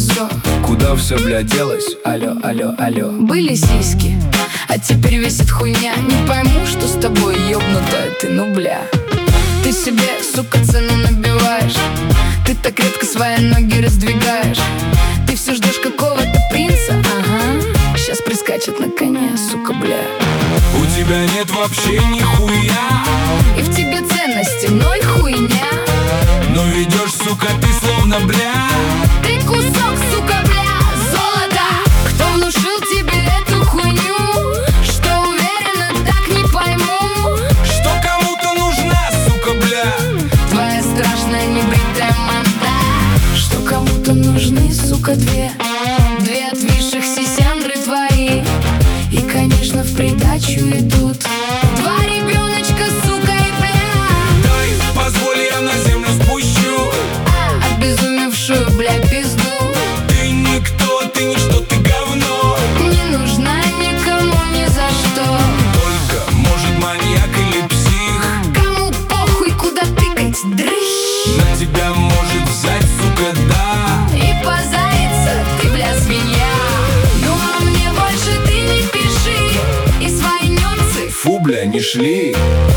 лицо. Куда все, бля, делось? Алло, алло, алло. Были сиськи, а теперь висит хуйня. Не пойму, что с тобой, ёбнутая ты, ну бля. Ты себе, сука, цену набиваешь. Ты так редко свои ноги раздвигаешь. Ты все ждешь какого-то принца, ага. Сейчас прискачет на коне, сука, бля. У тебя нет вообще нихуя, и в тебе ценности, но и хуйня. но ведешь, сука, ты словно бля. Ты кусок, сука, бля, золота. Кто внушил тебе эту хуйню? Что уверена, так не пойму. Что кому-то нужна, сука, бля. Твоя страшная небритая манда. Что кому-то нужны, сука, две отвисших сисяндры твои. И, конечно, в придачу идут два ребеночка, сука, и бля. Дай, позволь, я на землю спущу Обезумевшую, бля, пизду. Ты никто, ты ничто, ты говно. Не нужна никому ни за что. Только, может, маньяк или псих. Кому похуй, куда тыкать, дрыщ. На тебя может взять, сука, да. И позариться, ты, бля, свинья. Ну а мне больше ты не пиши. И свои нюансы Фу, бля, не шли.